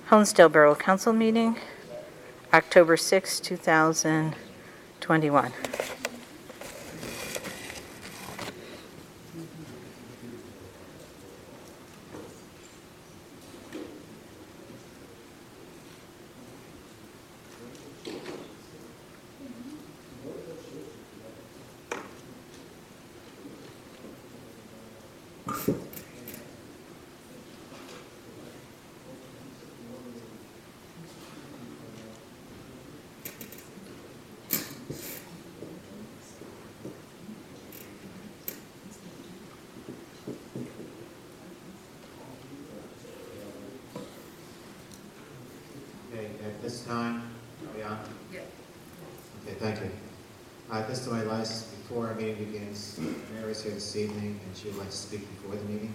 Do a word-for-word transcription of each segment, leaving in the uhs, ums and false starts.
Honesdale Borough Council meeting, October sixth, two thousand twenty-one. At this time, are we on? Yeah. Okay, thank you. Uh, At this time, Elias, before our meeting begins, Mary is here this evening, and she would like to speak before the meeting.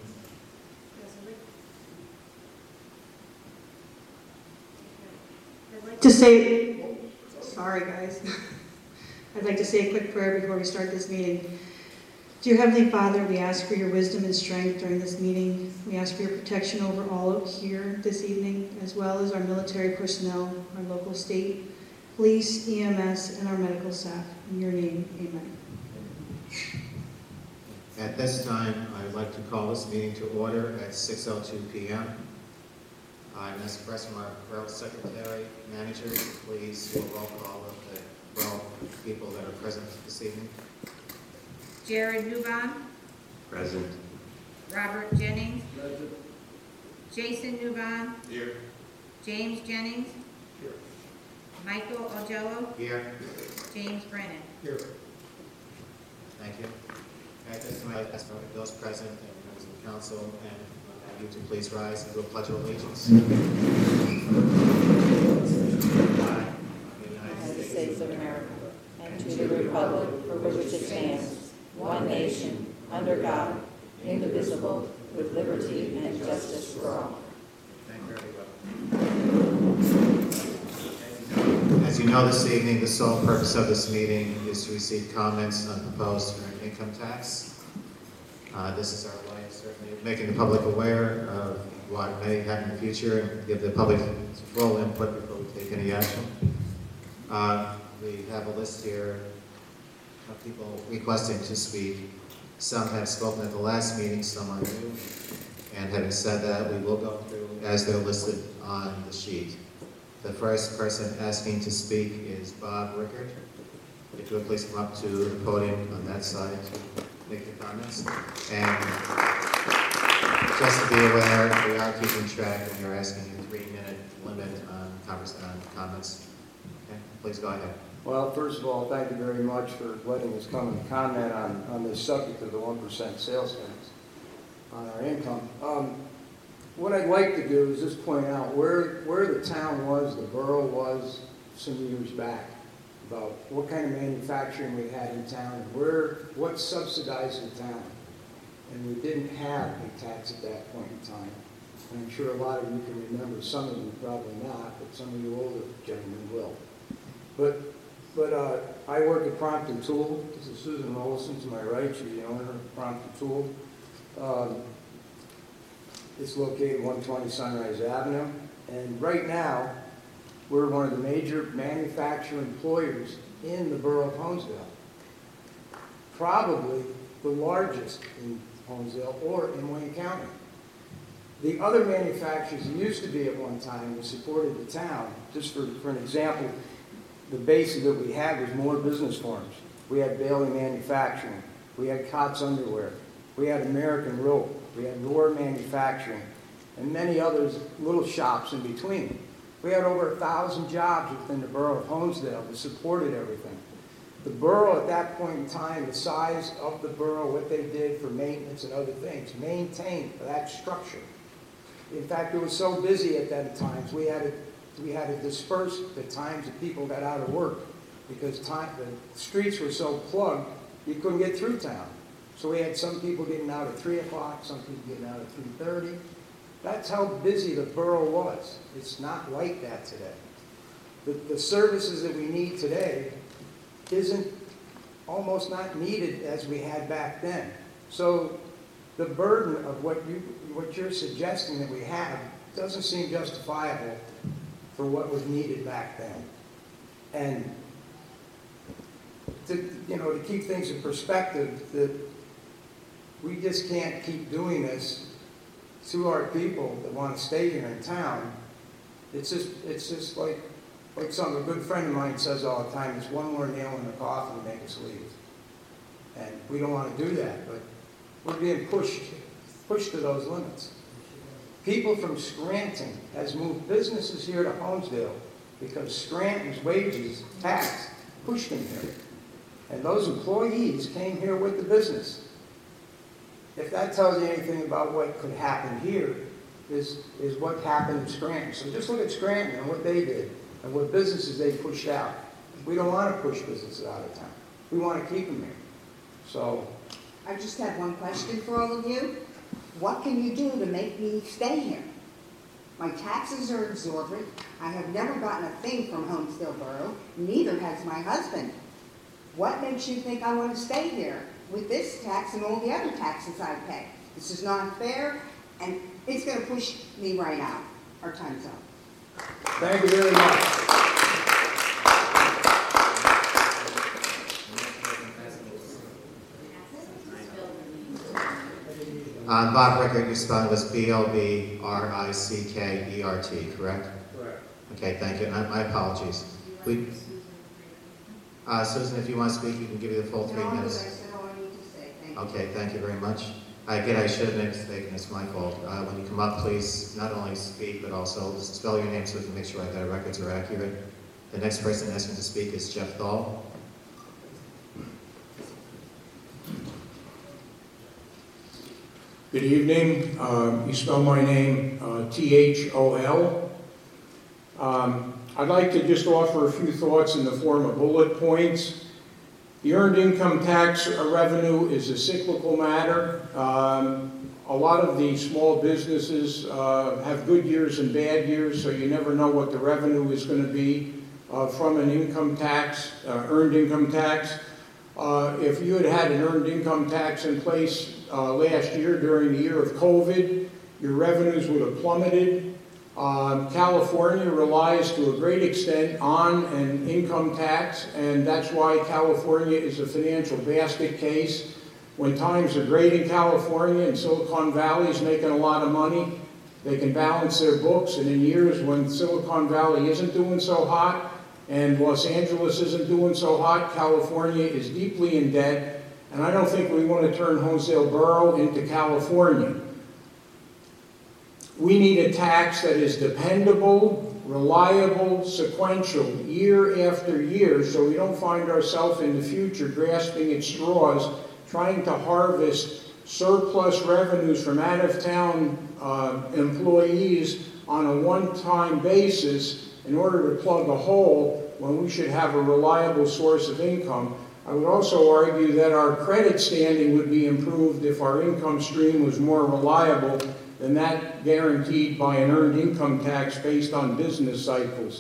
I'd like to say, sorry guys, I'd like to say a quick prayer before we start this meeting. Dear Heavenly Father, we ask for your wisdom and strength during this meeting. We ask for your protection over all here this evening, as well as our military personnel, our local state, police, E M S, and our medical staff. In your name, amen. At this time, I would like to call this meeting to order at six oh two p m I'm expressing our borough secretary, manager, please do a roll call of the borough people that are present this evening. Jared Newbon, Present. Robert Jennings, present. Jason Newbon, Here. James Jennings, Here. Michael Ogello, Here. James Brennan. Here. Thank you. At this time, I ask those present and members of the council and uh, you to please rise and do a pledge of allegiance. Flag of the United States of America, and to the republic for which it stands, one nation, under God, indivisible, with liberty and justice for all. Thank you, everyone. As you know, this evening, the sole purpose of this meeting is to receive comments on proposed earned income tax. Uh, this is our way of certainly making the public aware of what may happen in the future and give the public full input before we take any action. Uh, we have a list here of people requesting to speak. Some have spoken at the last meeting, some are new. And having said that, we will go through as they're listed on the sheet. The first person asking to speak is Bob Rickard. If you would please come up to the podium on that side to make your comments. And just to be aware, we are keeping track and we're asking a three-minute limit on, converse, on comments. Okay, please go ahead. Well, first of all, thank you very much for letting us come and comment on, on this subject of the one percent sales tax on our income. Um, what I'd like to do is just point out where, where the town was, the borough was some years back, about what kind of manufacturing we had in town and where, what subsidized the town. And we didn't have a tax at that point in time. And I'm sure a lot of you can remember, some of you probably not, but some of you older gentlemen will. But But uh, I work at Prompton Tool. This is Susan Olson to my right. She's the owner of Prompton Tool. Um, it's located one twenty Sunrise Avenue. And right now, we're one of the major manufacturing employers in the borough of Honesdale. Probably the largest in Honesdale or in Wayne County. The other manufacturers that used to be at one time that supported the town, just for, for an example, the base that we had was more business firms. We had Bailey Manufacturing. We had Cott's Underwear. We had American Rope. We had Roar Manufacturing. And many others, little shops in between. We had over a thousand jobs within the borough of Honesdale that supported everything. The borough at that point in time, the size of the borough, what they did for maintenance and other things, maintained that structure. In fact, it was so busy at that times, we had to We had to disperse the times that people got out of work because time, the streets were so plugged, you couldn't get through town. So we had some people getting out at three o'clock, some people getting out at three thirty. That's how busy the borough was. It's not like that today. The, the services that we need today isn't almost not needed as we had back then. So the burden of what, you, what you're suggesting that we have doesn't seem justifiable for what was needed back then. And to, you know, to keep things in perspective, that we just can't keep doing this to our people that want to stay here in town. It's just, it's just like, like some, a good friend of mine says all the time, it's one more nail in the coffin to make us leave. And we don't want to do that, but we're being pushed, pushed to those limits. People from Scranton has moved businesses here to Holmesdale because Scranton's wages, tax, pushed them here. And those employees came here with the business. If that tells you anything about what could happen here, is, is what happened in Scranton. So just look at Scranton and what they did and what businesses they pushed out. We don't want to push businesses out of town. We want to keep them here. So I just have one question for all of you. What can you do to make me stay here? My taxes are exorbitant. I have never gotten a thing from Holmesdale Borough. Neither has my husband. What makes you think I want to stay here with this tax and all the other taxes I pay? This is not fair, and it's going to push me right out. Our time's up. thank you very much. On Bob Rickert, your spelling was B L B R I C K E R T, correct? Correct. Okay, thank you. And my apologies. We, uh, Susan, if you want to speak, you can give you the full three No, I minutes. said all I need to say. Thank you. Okay, thank you very much. Again, I should have made a mistake, and it's my fault. Uh, when you come up, please not only speak, but also spell your name so we can make sure that our records are accurate. The next person asking to speak is Jeff Thal. Good evening. Um, you spell my name uh, T H O L. Um, I'd like to just offer a few thoughts in the form of bullet points. The earned income tax revenue is a cyclical matter. Um, a lot of the small businesses uh, have good years and bad years, so you never know what the revenue is going to be uh, from an income tax, uh, earned income tax. Uh, if you had had an earned income tax in place uh, last year during the year of COVID, your revenues would have plummeted. Uh, California relies to a great extent on an income tax, and that's why California is a financial basket case. When times are great in California and Silicon Valley is making a lot of money, they can balance their books, and in years when Silicon Valley isn't doing so hot, and Los Angeles isn't doing so hot, California is deeply in debt, and I don't think we want to turn Holmesdale Borough into California. We need a tax that is dependable, reliable, sequential, year after year, so we don't find ourselves in the future grasping at straws, trying to harvest surplus revenues from out-of-town uh, employees on a one-time basis in order to plug a hole when we should have a reliable source of income. I would also argue that our credit standing would be improved if our income stream was more reliable than that guaranteed by an earned income tax based on business cycles.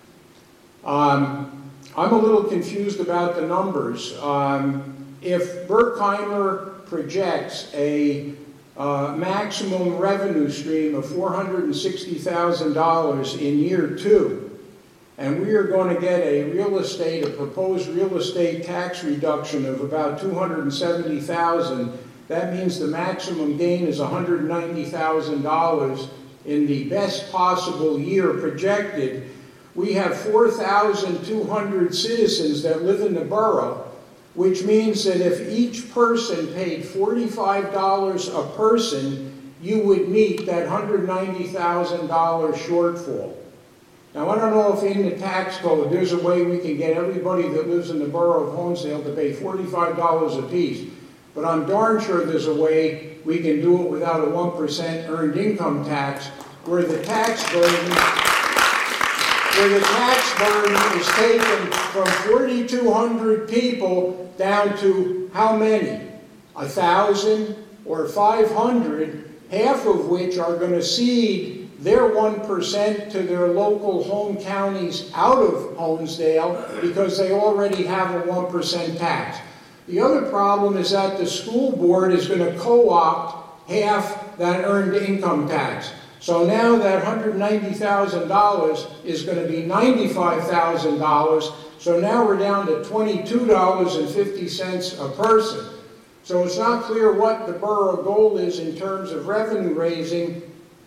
Um, I'm a little confused about the numbers. Um, if Berkheimer projects a Uh, maximum revenue stream of four hundred sixty thousand dollars in year two, and we are going to get a real estate, a proposed real estate tax reduction of about two hundred seventy thousand dollars, that means the maximum gain is one hundred ninety thousand dollars in the best possible year projected. We have four thousand two hundred citizens that live in the borough, which means that if each person paid forty-five dollars a person, you would meet that one hundred ninety thousand dollars shortfall. Now, I don't know if in the tax code there's a way we can get everybody that lives in the borough of Holmesdale to pay forty-five dollars a piece, but I'm darn sure there's a way we can do it without a one percent earned income tax, where the tax burden where the tax burden is taken from forty-two hundred people down to how many? A thousand or five hundred, half of which are going to cede their one percent to their local home counties out of Holmesdale because they already have a one percent tax. The other problem is that the school board is going to co-opt half that earned income tax. So now that one hundred ninety thousand dollars is going to be ninety-five thousand dollars. So now we're down to twenty-two dollars and fifty cents a person. So it's not clear what the borough goal is in terms of revenue raising.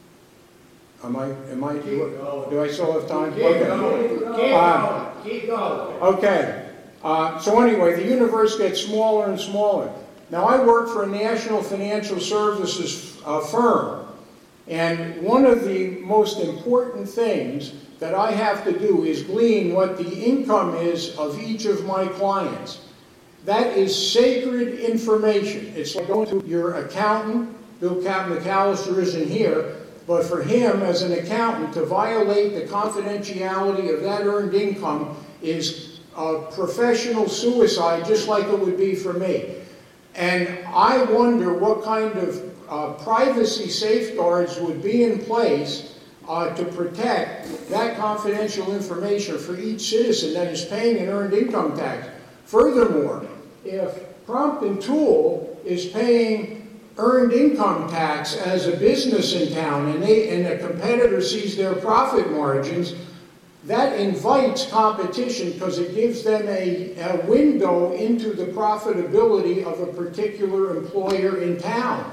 Am I, am I, do I still have time? Keep Okay. going, keep going, Uh, keep going. Okay. Uh, so anyway, the universe gets smaller and smaller. Now I work for a national financial services uh, firm. And one of the most important things that I have to do is glean what the income is of each of my clients. That is sacred information. It's like going to your accountant. Bill Cap McAllister isn't here, but for him as an accountant to violate the confidentiality of that earned income is a professional suicide, just like it would be for me. And I wonder what kind of uh, privacy safeguards would be in place uh, to protect that confidential information for each citizen that is paying an earned income tax. Furthermore, if Prompton Tool is paying earned income tax as a business in town and, they, and a competitor sees their profit margins, that invites competition because it gives them a, a window into the profitability of a particular employer in town.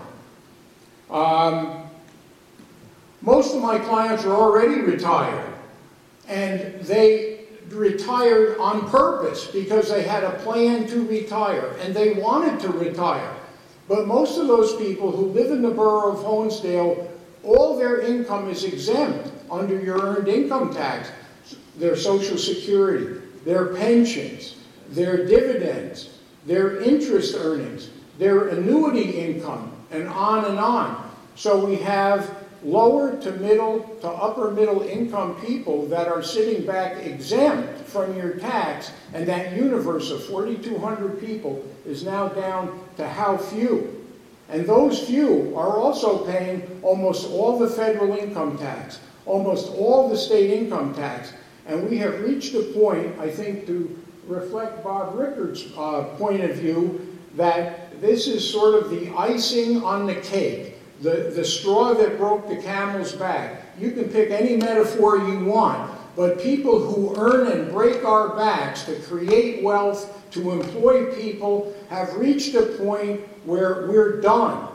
Um, most of my clients are already retired, and they retired on purpose because they had a plan to retire, and they wanted to retire. But most of those people who live in the borough of Honesdale, all their income is exempt under your earned income tax. Their Social Security, their pensions, their dividends, their interest earnings, their annuity income, and on and on. So we have lower to middle to upper middle income people that are sitting back exempt from your tax, and that universe of forty-two hundred people is now down to how few. And those few are also paying almost all the federal income tax, almost all the state income tax. And we have reached a point, I think, to reflect Bob Rickard's uh, point of view, that this is sort of the icing on the cake, the, the straw that broke the camel's back. You can pick any metaphor you want, but people who earn and break our backs to create wealth, to employ people, have reached a point where we're done.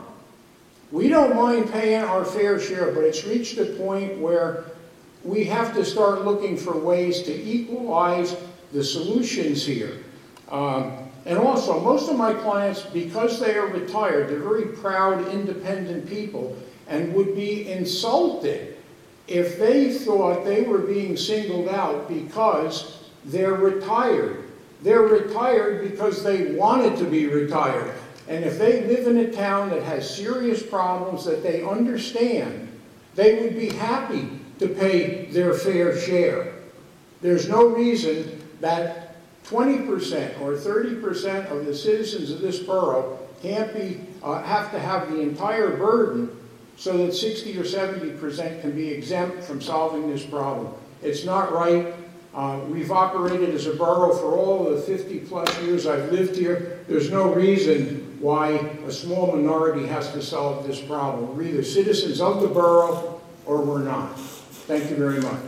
We don't mind paying our fair share, but it's reached a point where we have to start looking for ways to equalize the solutions here. Um, and also, most of my clients, because they are retired, they're very proud, independent people, and would be insulted if they thought they were being singled out because they're retired. They're retired because they wanted to be retired. And if they live in a town that has serious problems that they understand, they would be happy to pay their fair share. There's no reason that twenty percent or thirty percent of the citizens of this borough can't be, uh, have to have the entire burden so that sixty or seventy percent can be exempt from solving this problem. It's not right. Uh, we've operated as a borough for all of the fifty plus years I've lived here. There's no reason why a small minority has to solve this problem. We're either citizens of the borough or we're not. Thank you very much.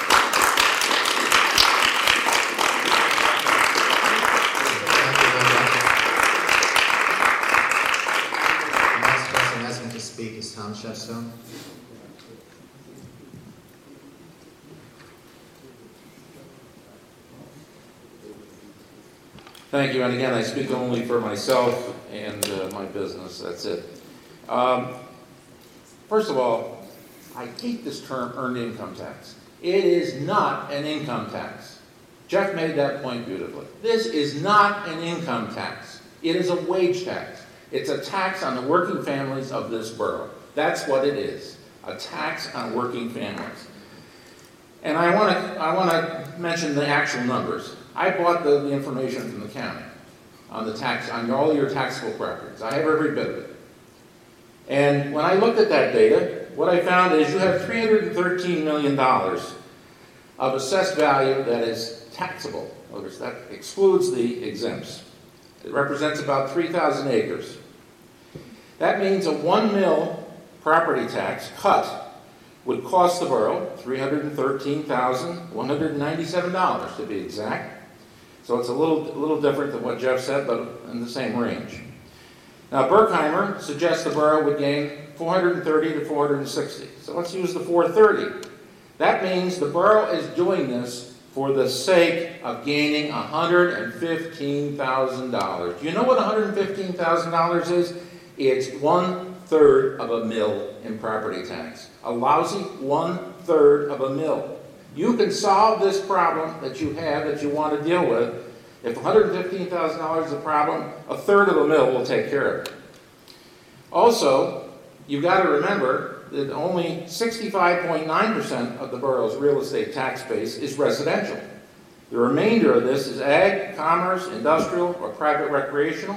The next person asking to speak is Tom Shepstone. Thank you, and again, I speak only for myself and uh, my business, that's it. Um, first of all, I hate this term earned income tax. It is not an income tax. Jeff made that point beautifully. This is not an income tax. It is a wage tax. It's a tax on the working families of this borough. That's what it is, a tax on working families. And I want to I want to mention the actual numbers. I bought the, the information from the county on the tax, on all your taxable records. I have every bit of it. And when I looked at that data, what I found is you have three hundred thirteen million dollars of assessed value that is taxable. In other words, that excludes the exempts. It represents about three thousand acres. That means a one mil property tax cut would cost the borough three hundred thirteen thousand one hundred ninety-seven dollars to be exact. So it's a little, a little different than what Jeff said, but in the same range. Now, Berkheimer suggests the borough would gain four hundred thirty to four hundred sixty. So let's use the four hundred thirty. That means the borough is doing this for the sake of gaining one hundred fifteen thousand dollars. Do you know what one hundred fifteen thousand dollars is? It's one-third of a mill in property tax. A lousy one-third of a mill. You can solve this problem that you have, that you want to deal with. If one hundred fifteen thousand dollars is a problem, a third of a mill will take care of it. Also, you've got to remember that only sixty-five point nine percent of the borough's real estate tax base is residential. The remainder of this is ag, commerce, industrial, or private recreational,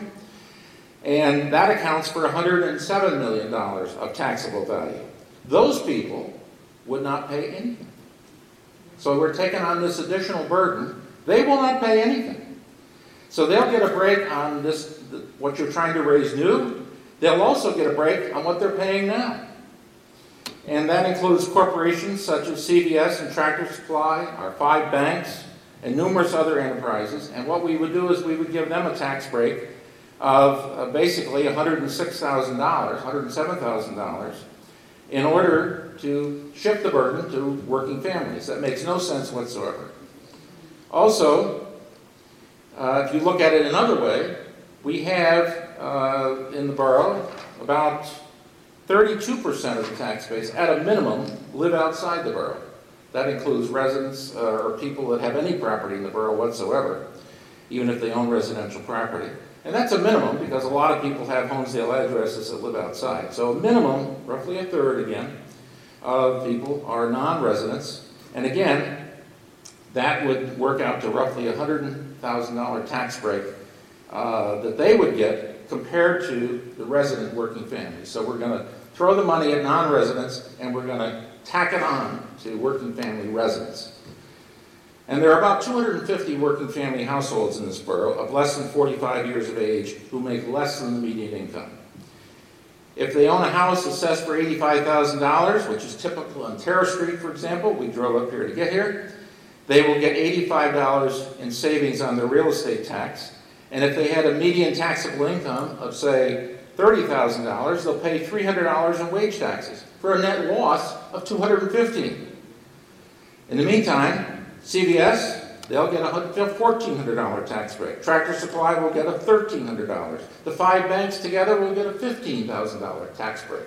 and that accounts for one hundred seven million dollars of taxable value. Those people would not pay anything. So we're taking on this additional burden. They will not pay anything. So they'll get a break on this, what you're trying to raise new. They'll also get a break on what they're paying now. And that includes corporations such as C V S and Tractor Supply, our five banks, and numerous other enterprises. And what we would do is we would give them a tax break of uh, basically one hundred six thousand dollars, one hundred seven thousand dollars, in order to shift the burden to working families. That makes no sense whatsoever. Also, uh, if you look at it another way, we have uh, in the borough about thirty-two percent of the tax base, at a minimum, live outside the borough. That includes residents uh, or people that have any property in the borough whatsoever, even if they own residential property. And that's a minimum because a lot of people have Honesdale addresses that live outside. So a minimum, roughly a third again, of people are non-residents. And again, that would work out to roughly a one hundred thousand dollars tax break uh, that they would get compared to the resident working families. So we're going to throw the money at non-residents and we're going to tack it on to working family residents. And there are about two hundred fifty working family households in this borough of less than forty-five years of age who make less than the median income. If they own a house assessed for eighty-five thousand dollars, which is typical on Terrace Street, for example, we drove up here to get here, they will get eighty-five dollars in savings on their real estate tax. And if they had a median taxable income of, say, thirty thousand dollars, they'll pay three hundred dollars in wage taxes for a net loss of two hundred fifteen dollars. In the meantime, C V S, they'll get a fourteen hundred dollars tax break. Tractor Supply will get a thirteen hundred dollars. The five banks together will get a fifteen thousand dollars tax break.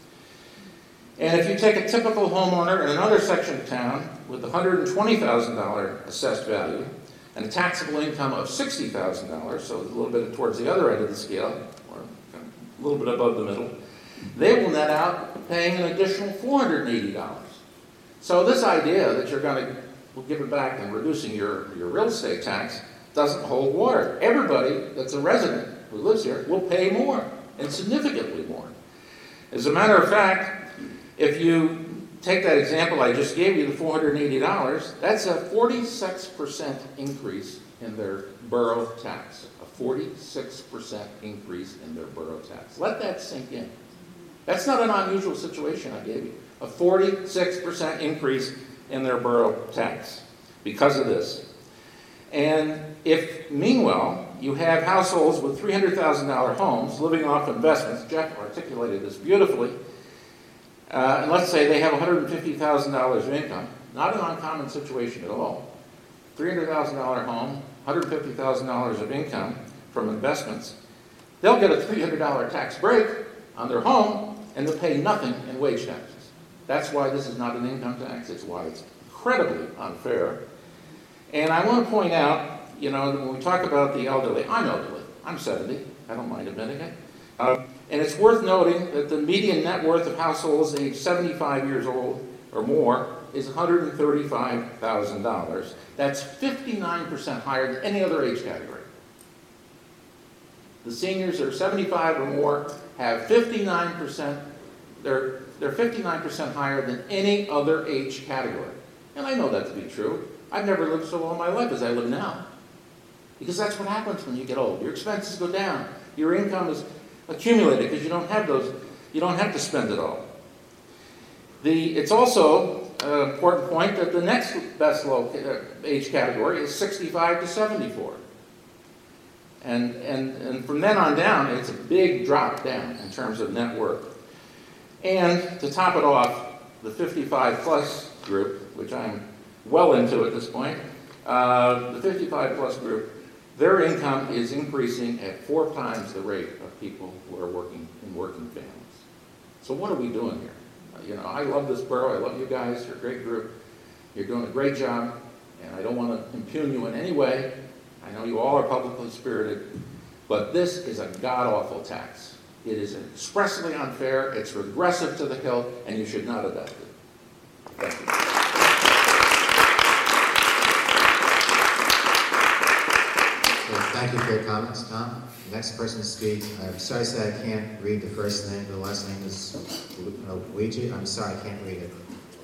And if you take a typical homeowner in another section of town with a one hundred twenty thousand dollars assessed value and a taxable income of sixty thousand dollars, so a little bit towards the other end of the scale, or a little bit above the middle, they will net out paying an additional four hundred eighty dollars. So this idea that you're going to we'll give it back and reducing your, your real estate tax doesn't hold water. Everybody that's a resident who lives here will pay more, and significantly more. As a matter of fact, if you take that example I just gave you, the four hundred eighty dollars, that's a forty-six percent increase in their borough tax. A forty-six percent increase in their borough tax. Let that sink in. That's not an unusual situation I gave you. A forty-six percent increase in their borough tax because of this. And if, meanwhile, you have households with three hundred thousand dollars homes living off investments, Jeff articulated this beautifully, uh, and let's say they have one hundred fifty thousand dollars of income, not an uncommon situation at all. three hundred thousand dollars home, one hundred fifty thousand dollars of income from investments, they'll get a three hundred dollars tax break on their home and they'll pay nothing in wage taxes. That's why this is not an income tax. It's why it's incredibly unfair. And I want to point out, you know, when we talk about the elderly, I'm elderly. I'm seventy. I don't mind admitting it. Uh, and it's worth noting that the median net worth of households aged seventy-five years old or more is one hundred thirty-five thousand dollars. That's fifty-nine percent higher than any other age category. The seniors that are seventy-five or more have fifty-nine percent, they're They're fifty-nine percent higher than any other age category. And I know that to be true. I've never lived so well in my life as I live now. Because that's what happens when you get old. Your expenses go down. Your income is accumulated because you don't have those, you don't have to spend it all. The, it's also an important point that the next best loca- age category is sixty-five to seventy-four. And, and, and from then on down, it's a big drop down in terms of net worth. And to top it off, the fifty-five plus group, which I'm well into at this point, uh, the fifty-five plus group, their income is increasing at four times the rate of people who are working in working families. So what are we doing here? Uh, you know, I love this borough. I love you guys. You're a great group. You're doing a great job, and I don't want to impugn you in any way. I know you all are publicly spirited, but this is a god-awful tax. It is expressly unfair, it's regressive to the hilt, and you should not adopt it. Thank you. Okay, thank you for your comments, Tom. Next person to speak, I'm sorry to say I can't read the first name, the last name is Luigi. I'm sorry, I can't read it.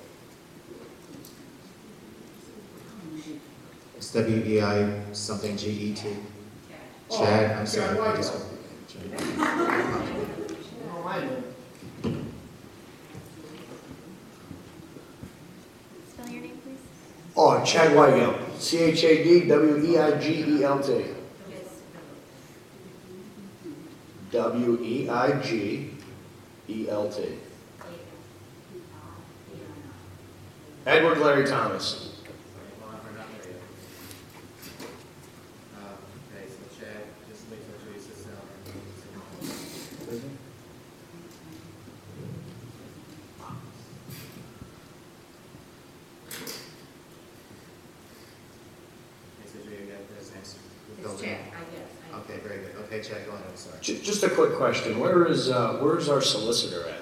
It's W E I something G E T. Chad, I'm sorry. I just- Spell your name, please. Oh, Chad Weigel, C H A D W E I G E L T. W E I G E L T. Edward Larry Thomas. Okay, so Chad, just make sure you sit down. It's Chad, I guess. I- Okay, very good. Okay, Chad, go ahead, I'm sorry. Ju- Just a quick question. Where is, uh, where's our solicitor at? It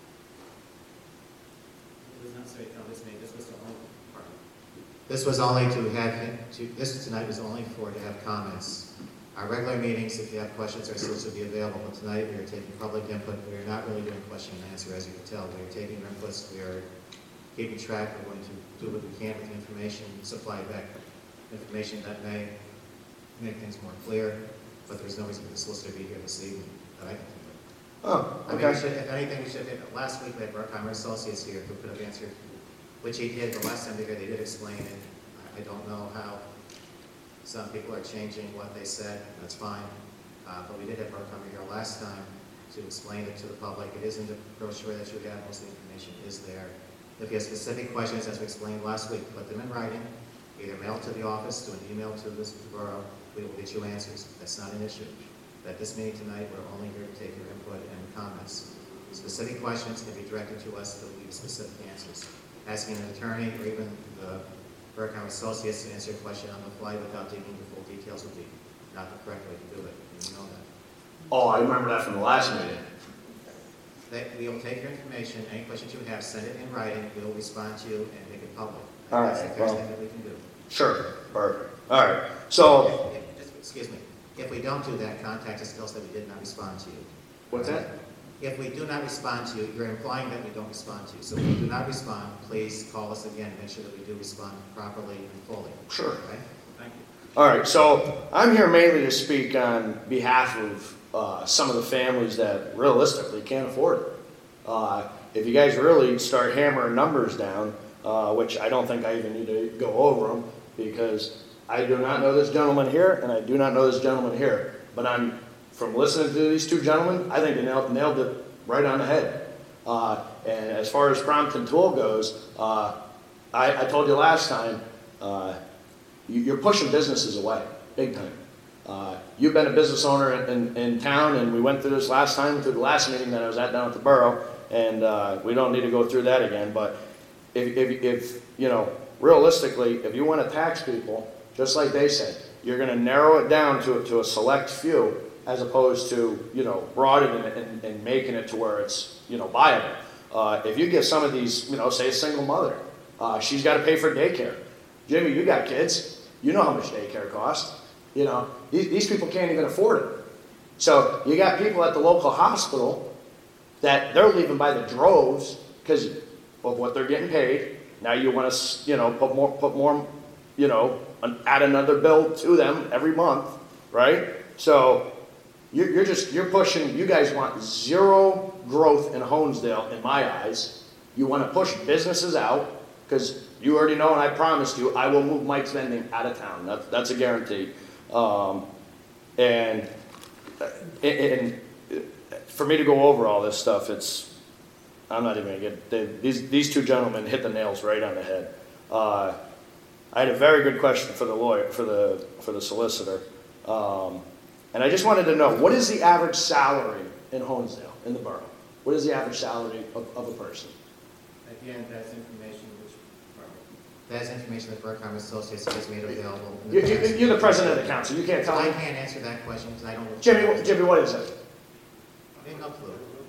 was not so, no, this made, this was the only part. This was only to have, him- to, this tonight was only for to have comments. Our regular meetings, if you have questions, are supposed to be available, but tonight we are taking public input. We are not really doing question and answer, as you can tell. We are taking your inputs, we are keeping track, we're going to do what we can with the information, supply back information that may make things more clear, but there's no reason for the solicitor to be here this evening that I can think of. Oh, I mean, we okay. should, if anything, we should, last week we had Burkheimer Associates here who could have answered, which he did, the last time they were here, they did explain it. I I don't know how some people are changing what they said, that's fine. Uh, but we did have Burkheimer here last time to explain it to the public. It is in the brochure that you have, most of the information is there. If you have specific questions, as we explained last week, put them in writing, either mail to the office, to an email to this borough, we will get you answers. That's not an issue. At this meeting tonight, we're only here to take your input and comments. Specific questions can be directed to us to leave specific answers. Asking an attorney or even the Burkheimer Associates to answer a question on the fly without digging into full details would be not the correct way to do it, and you know that. Oh, I remember that from the last meeting. They, we will take your information, any questions you have, send it in writing, we will respond to you and make it public. All right, That's the first well- thing that we can do. Sure, perfect. All right, so, If- if- just- Excuse me, if we don't do that, contact us, tell us that we did not respond to you. what's that? If we do not respond to you, you're implying that we don't respond to you. So if we do not respond, please call us again, make sure that we do respond properly and fully. Sure. Okay? Thank you. All right, so I'm here mainly to speak on behalf of uh, some of the families that realistically can't afford it. Uh, if you guys really start hammering numbers down, uh, which I don't think I even need to go over them, because I do not know this gentleman here, and I do not know this gentleman here, but I'm, from listening to these two gentlemen, I think they nailed, nailed it right on the head. Uh, and as far as prompt and tool goes, uh, I, I told you last time, uh, you- you're pushing businesses away, big time. Uh, you've been a business owner in, in, in town, and we went through this last time, through the last meeting that I was at down at the borough, and uh, we don't need to go through that again, but if, if, if, you know, realistically, if you want to tax people, just like they said, you're going to narrow it down to, to a select few, as opposed to, you know, broadening it and, and making it to where it's, you know, viable. Uh, if you get some of these, you know, say a single mother, uh, she's got to pay for daycare. Jimmy, you got kids. You know how much daycare costs. You know, these, these people can't even afford it. So you got people at the local hospital that they're leaving by the droves because of what they're getting paid. Now you want to, you know, put more, put more, you know, add another bill to them every month, right? So you're, you're just, you're pushing, you guys want zero growth in Honesdale, in my eyes, You want to push businesses out, because you already know, and I promised you, I will move Mike's Vending out of town. That's, that's a guarantee. Um, and, and for me to go over all this stuff, it's, I'm not even gonna get, they, these, these two gentlemen hit the nails right on the head. Uh, I had a very good question for the lawyer, for the, for the solicitor. Um, and I just wanted to know, what is the average salary in Honesdale, in the borough? What is the average salary of, of a person? Again, that's information which, that's information that Burkheimer Associates has made available. in the You, you, past. you're the president of the council, you can't tell I me. can't answer that question because I don't. Jimmy, Jimmy, what is it? I have no clue.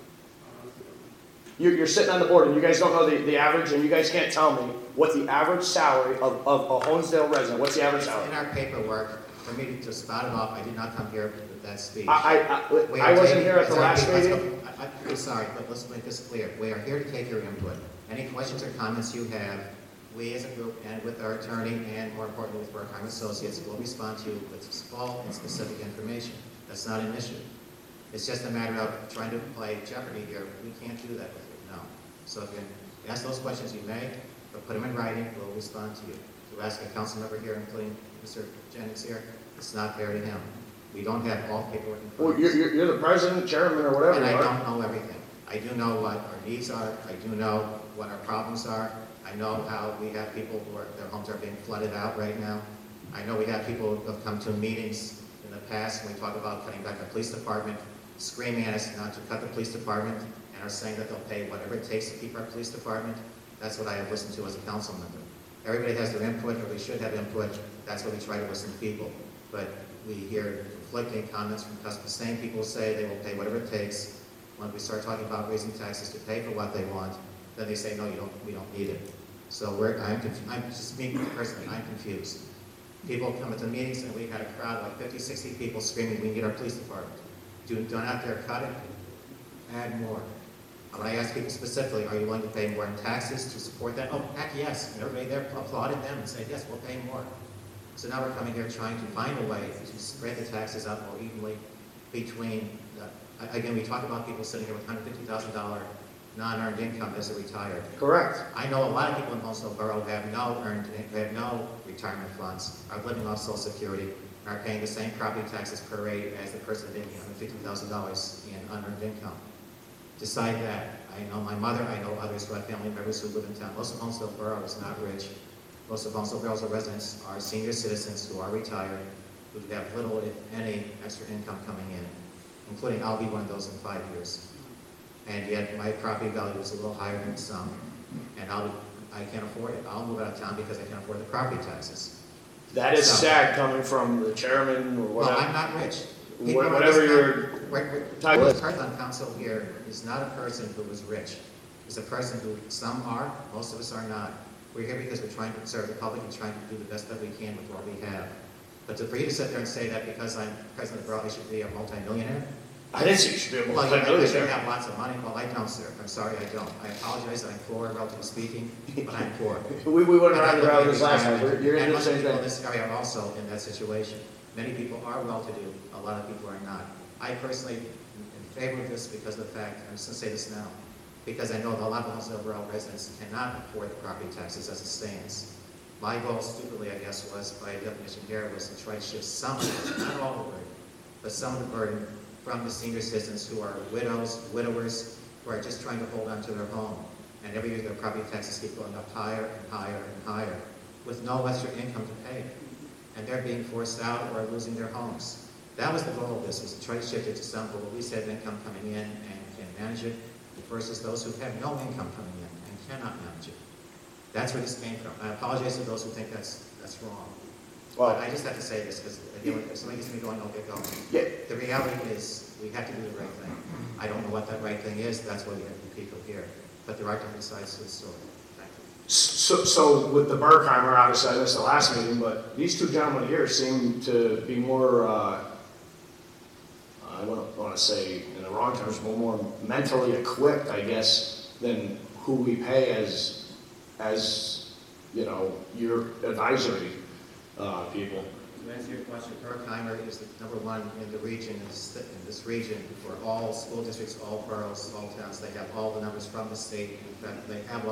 You, you're sitting on the board and you guys don't know the, the average, and you guys can't tell me what the average salary of, of a Honesdale resident, what's the average It's salary? in our paperwork. For me to just spout it off, I did not come here with that speech. I, I, We I, I are wasn't taking- here at the sorry, last let's go- meeting. I- I- I'm sorry, but let's make this clear. We are here to take your input. Any questions or comments you have, we as a group and with our attorney and more importantly with Burkheimer Associates will respond to you with full and specific information. That's not an issue. It's just a matter of trying to play Jeopardy here. We can't do that with you, no. So if you ask those questions, you may, but put them in writing, we'll respond to you. To ask a council member here, including Mister Jennings here, it's not fair to him. We don't have all paperwork in front Well, of us. you're, you're you're the president, chairman, or whatever And you I are. don't know everything. I do know what our needs are. I do know what our problems are. I know how we have people who are, their homes are being flooded out right now. I know we have people who have come to meetings in the past when we talk about cutting back the police department, screaming at us not to cut the police department, and are saying that they'll pay whatever it takes to keep our police department. That's what I have listened to as a council member. Everybody has their input, or they should have input. That's what we try to listen to people. But we hear conflicting comments from customers. The same people say they will pay whatever it takes. When we start talking about raising taxes to pay for what they want, then they say, no, you don't, we don't need it. So we're, I'm, conf- I'm just me personally, I'm confused. People come into meetings and we had a crowd like fifty, sixty people screaming, we need our police department. Do, do not dare cut it, add more. When I asked people specifically, are you willing to pay more in taxes to support that? Oh, heck yes. And everybody there applauded them and said, yes, we'll pay more. So now we're coming here trying to find a way to spread the taxes out more evenly between, uh, again, we talk about people sitting here with one hundred fifty thousand dollars non-earned income as a retired. Correct. I know a lot of people in Honesdale Borough have no earned, have no retirement funds, are living off Social Security, and are paying the same property taxes per rate as the person making one hundred fifty thousand dollars in unearned income. Decide that. I know my mother, I know others who have family members who live in town. Most of Honesdale Borough is not rich. Most of Honesdale Borough's residents are senior citizens who are retired, who have little, if any, extra income coming in, including I'll be one of those in five years. And yet my property value is a little higher than some, and I'll, I can't afford it. I'll move out of town because I can't afford the property taxes. That is So- sad coming from the chairman or Well, I'm whatever. not rich. Wha- People whatever understand- you're we're- we're- talking The about. person on council here is not a person who is rich. He's a person who, some are, most of us are not. We're here because we're trying to serve the public and trying to do the best that we can with what we have. But to, for you to sit there and say that because I'm president of the borough, I should be a multimillionaire? I didn't say you should be able Well, to you tell I should you. have lots of money. Well, I don't, sir. I'm sorry, I don't. I apologize that I'm poor, relatively speaking, but I'm poor. We, we went And around I and look around at this last time. retirement, You're and gonna do the most same people in thing. this area are also in that situation. Many people are well-to-do. A lot of people are not. I personally am in favor of this because of the fact, I'm just going to say this now, because I know that a lot of Honesdale Borough residents cannot afford the property taxes as it stands. My goal, stupidly, I guess, was, by definition here, was to try to shift some, not all the burden, but some of the burden from the senior citizens who are widows, widowers, who are just trying to hold on to their home. And every year their property taxes keep going up higher and higher and higher, with no extra income to pay. And they're being forced out or losing their homes. That was the goal of this, was to try to shift it to some who at least have income coming in and can manage it, versus those who have no income coming in and cannot manage it. That's where this came from. I apologize to those who think that's that's wrong. Well, But I just have to say this, because again, if somebody gets me going, I'll get going. yeah, The reality is, we have to do the right thing. I don't know what that right thing is, that's why we have the people here. But there are different sides to the story. Thank you. so, so with the Burkheimer, obviously I missed the last meeting, but these two gentlemen here seem to be more, uh, I don't want to say in the wrong terms, but more mentally equipped, I guess, than who we pay as, as, you know, your advisory uh, people. To answer your question, Berkheimer is the number one in the region, in this, in this region, for all school districts, all boroughs, all towns. They have all the numbers from the state. In fact, they have